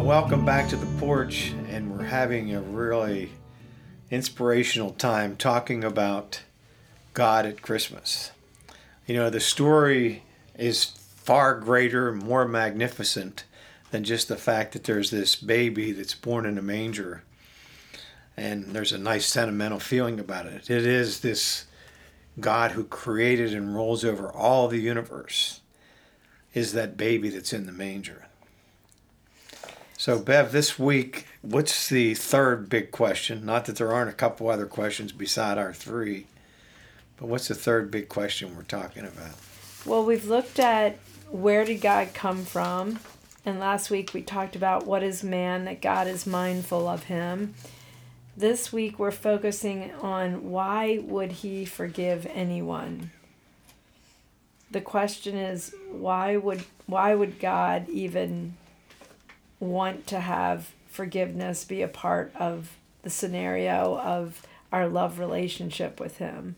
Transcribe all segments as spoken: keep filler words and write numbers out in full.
welcome back to the porch, and we're having a really inspirational time talking about God at Christmas. You know, the story is far greater, more magnificent than just the fact that there's this baby that's born in a manger, and there's a nice sentimental feeling about it. It is this God who created and rules over all the universe is that baby that's in the manger. So, Bev, this week, what's the third big question? Not that there aren't a couple other questions beside our three, but what's the third big question we're talking about? Well, we've looked at where did God come from, and last week we talked about what is man, that God is mindful of him. This week we're focusing on why would he forgive anyone? The question is, why would why would God even want to have forgiveness be a part of the scenario of our love relationship with him?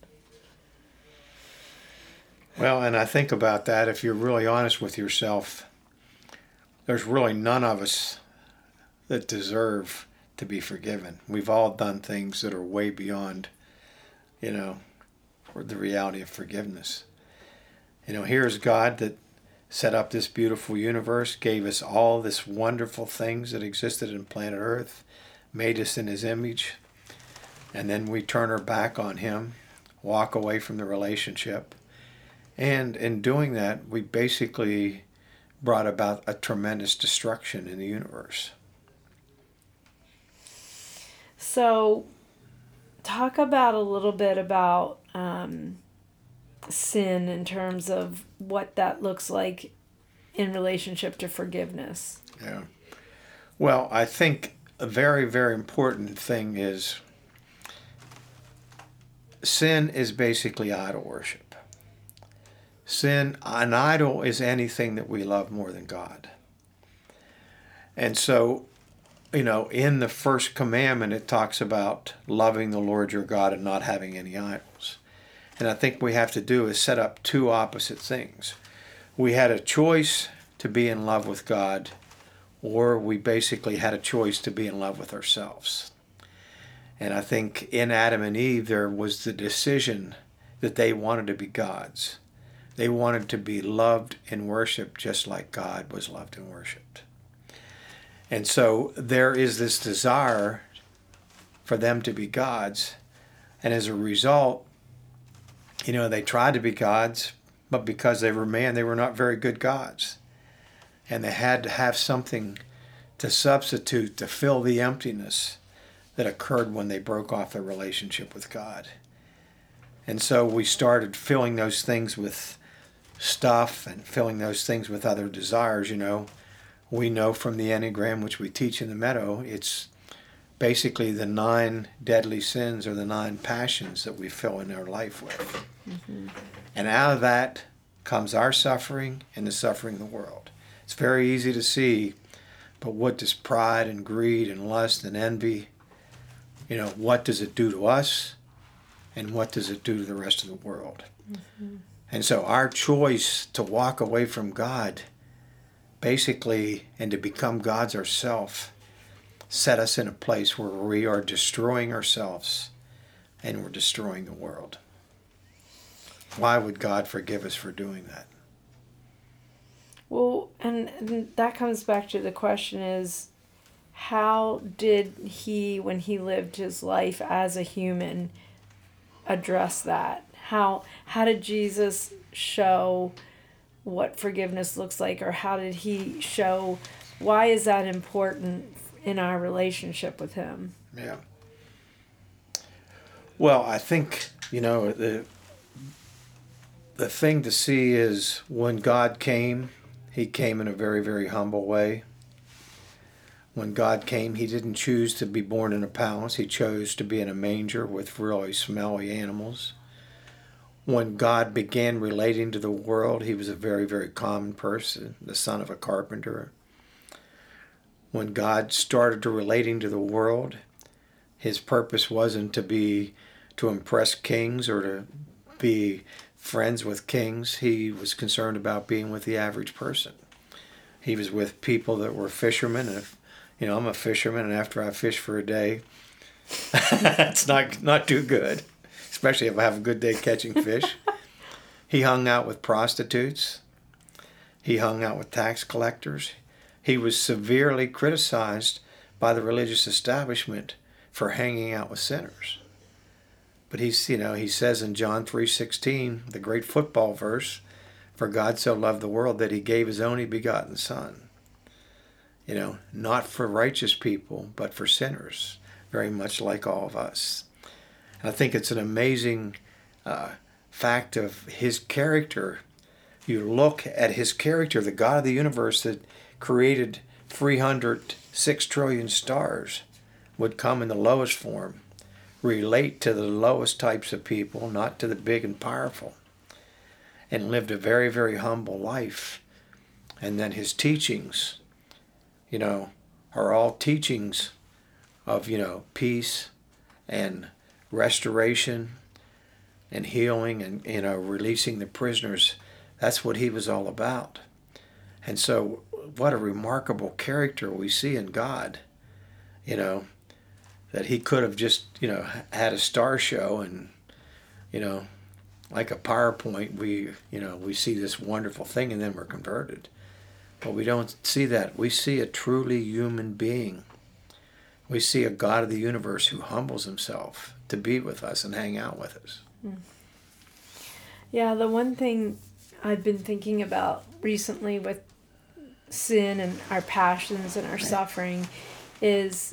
Well, and I think about that, if you're really honest with yourself, there's really none of us that deserve to be forgiven. We've all done things that are way beyond, you know, the reality of forgiveness. You know, here's God that set up this beautiful universe, gave us all this wonderful things that existed in planet Earth, made us in his image, and then we turn our back on him, walk away from the relationship, and in doing that, we basically brought about a tremendous destruction in the universe. So, talk about a little bit about um, sin in terms of what that looks like in relationship to forgiveness. Yeah. Well, I think a very, very important thing is sin is basically idol worship. Sin, an idol is anything that we love more than God. And so, you know, in the first commandment, it talks about loving the Lord your God and not having any idols. And I think we have to do is set up two opposite things. We had a choice to be in love with God, or we basically had a choice to be in love with ourselves. And I think in Adam and Eve, there was the decision that they wanted to be gods. They wanted to be loved and worshiped just like God was loved and worshiped. And so there is this desire for them to be gods. And as a result, you know, they tried to be gods, but because they were man, they were not very good gods. And they had to have something to substitute to fill the emptiness that occurred when they broke off their relationship with God. And so we started filling those things with stuff and filling those things with other desires, you know. We know from the Enneagram, which we teach in the Meadow, it's basically the nine deadly sins or the nine passions that we fill in our life with. Mm-hmm. And out of that comes our suffering and the suffering of the world. It's very easy to see, but what does pride and greed and lust and envy, you know, what does it do to us and what does it do to the rest of the world? Mm-hmm. And so our choice to walk away from God, basically, and to become gods ourselves, set us in a place where we are destroying ourselves and we're destroying the world. Why would God forgive us for doing that? Well, and, and that comes back to the question is, how did he, when he lived his life as a human, address that? How how did Jesus show what forgiveness looks like, or how did he show, why is that important in our relationship with him? Yeah. Well, I think, you know, the the thing to see is when God came, he came in a very, very humble way. When God came, he didn't choose to be born in a palace. He chose to be in a manger with really smelly animals. When God began relating to the world, he was a very, very common person, the son of a carpenter. When God started to relating to the world, his purpose wasn't to be to impress kings or to be friends with kings. He was concerned about being with the average person. He was with people that were fishermen, and if You know, I'm a fisherman, and after I fish for a day, it's not not too good, especially if I have a good day catching fish. He hung out with prostitutes. He hung out with tax collectors. He was severely criticized by the religious establishment for hanging out with sinners. But he's, you know, he says in John three sixteen, the great football verse, "For God so loved the world that he gave his only begotten Son." You know, not for righteous people, but for sinners, very much like all of us. And I think it's an amazing uh, fact of his character. You look at his character, the God of the universe that created three hundred six trillion stars, would come in the lowest form, relate to the lowest types of people, not to the big and powerful, and lived a very, very humble life. And then his teachings, you know, are all teachings of, you know, peace and restoration and healing and, you know, releasing the prisoners. That's what he was all about. And so what a remarkable character we see in God, you know, that he could have just, you know, had a star show and, you know, like a PowerPoint, we, you know, we see this wonderful thing and then we're converted. But we don't see that. We see a truly human being. We see a God of the universe who humbles himself to be with us and hang out with us. Yeah, the one thing I've been thinking about recently with sin and our passions and our suffering is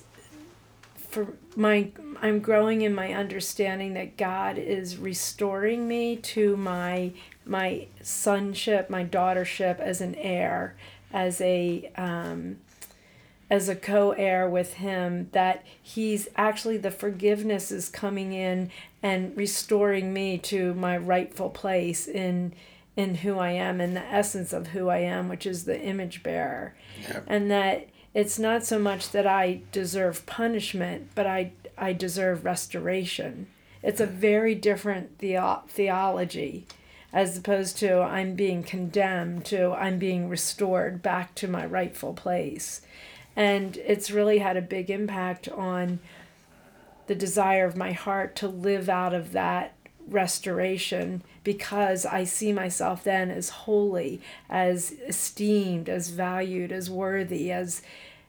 for my I'm growing in my understanding that God is restoring me to my my sonship, my daughtership as an heir, as a um, as a co-heir with him, that he's actually, the forgiveness is coming in and restoring me to my rightful place in in who I am, in the essence of who I am, which is the image bearer. Yep. And that it's not so much that I deserve punishment, but I I deserve restoration. It's a very different theo- theology, as opposed to I'm being condemned to I'm being restored back to my rightful place. And it's really had a big impact on the desire of my heart to live out of that restoration, because I see myself then as holy, as esteemed, as valued, as worthy, as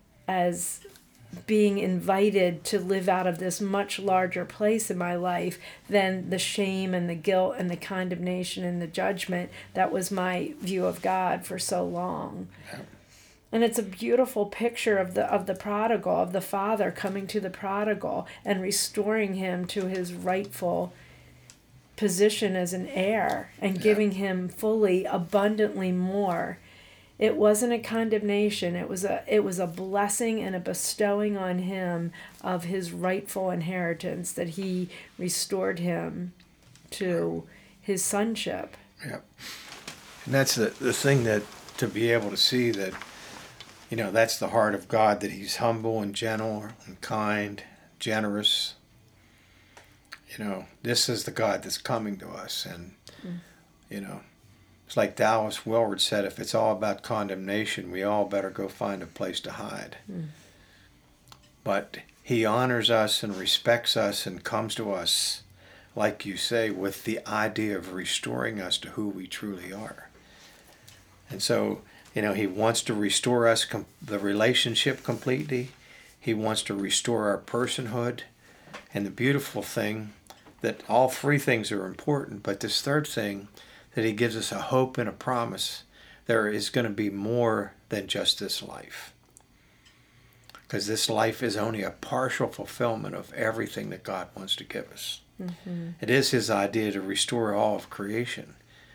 as being invited to live out of this much larger place in my life than the shame and the guilt and the condemnation and the judgment that was my view of God for so long. Yeah. And it's a beautiful picture of the of the prodigal, of the father coming to the prodigal and restoring him to his rightful position as an heir and Yeah. giving him fully, abundantly more. It wasn't a condemnation. It was a it was a blessing and a bestowing on him of his rightful inheritance, that he restored him to his sonship. Yeah. And that's the, the thing, that to be able to see that, you know, that's the heart of God, that he's humble and gentle and kind, generous. You know, this is the God that's coming to us. And, mm. you know, it's like Dallas Willard said, if it's all about condemnation, we all better go find a place to hide. Mm. But he honors us and respects us and comes to us, like you say, with the idea of restoring us to who we truly are. And so, you know, he wants to restore us, com- the relationship completely. He wants to restore our personhood. And the beautiful thing, that all three things are important, but this third thing, that he gives us a hope and a promise. There is going to be more than just this life. Because this life is only a partial fulfillment of everything that God wants to give us. Mm-hmm. It is his idea to restore all of creation.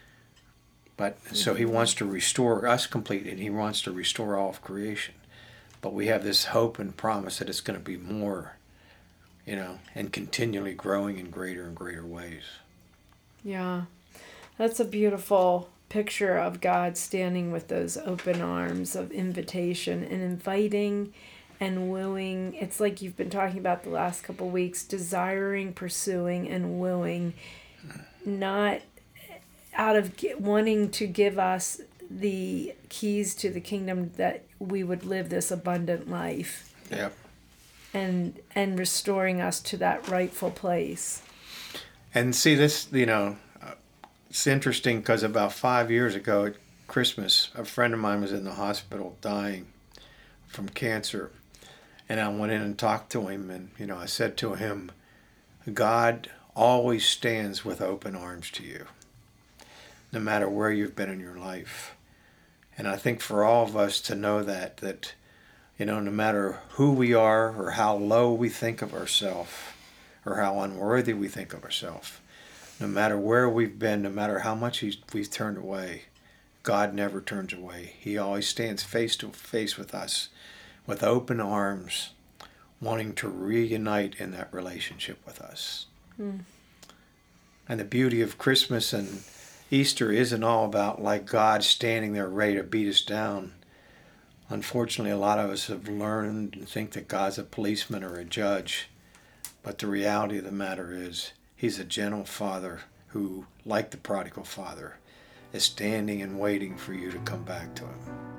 But mm-hmm. so he wants to restore us completely, and he wants to restore all of creation. But we have this hope and promise that it's going to be more, you know, and continually growing in greater and greater ways. Yeah. That's a beautiful picture of God standing with those open arms of invitation and inviting and wooing. It's like you've been talking about the last couple of weeks, desiring, pursuing, and wooing, not out of wanting to give us the keys to the kingdom that we would live this abundant life. Yep. And and restoring us to that rightful place. And see, this, you know, uh, it's interesting because about five years ago at Christmas, a friend of mine was in the hospital dying from cancer. And I went in and talked to him, and, you know, I said to him, God always stands with open arms to you, no matter where you've been in your life. And I think for all of us to know that, that, you know, no matter who we are or how low we think of ourselves or how unworthy we think of ourselves, no matter where we've been, no matter how much he's, we've turned away, God never turns away. He always stands face to face with us with open arms, wanting to reunite in that relationship with us. Mm. And the beauty of Christmas and Easter isn't all about like God standing there ready to beat us down. Unfortunately, a lot of us have learned and think that God's a policeman or a judge. But the reality of the matter is, he's a gentle father who, like the prodigal father, is standing and waiting for you to come back to him.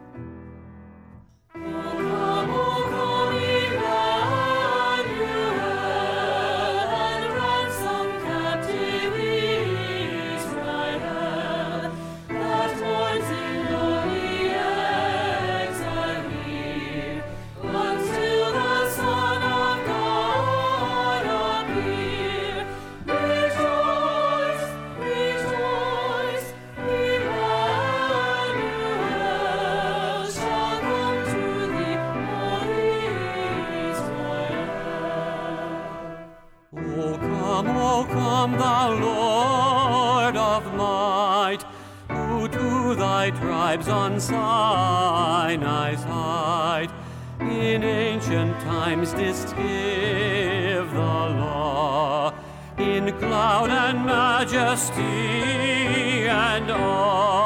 Tribes on Sinai's height, in ancient times didst give the law, in cloud and majesty and awe.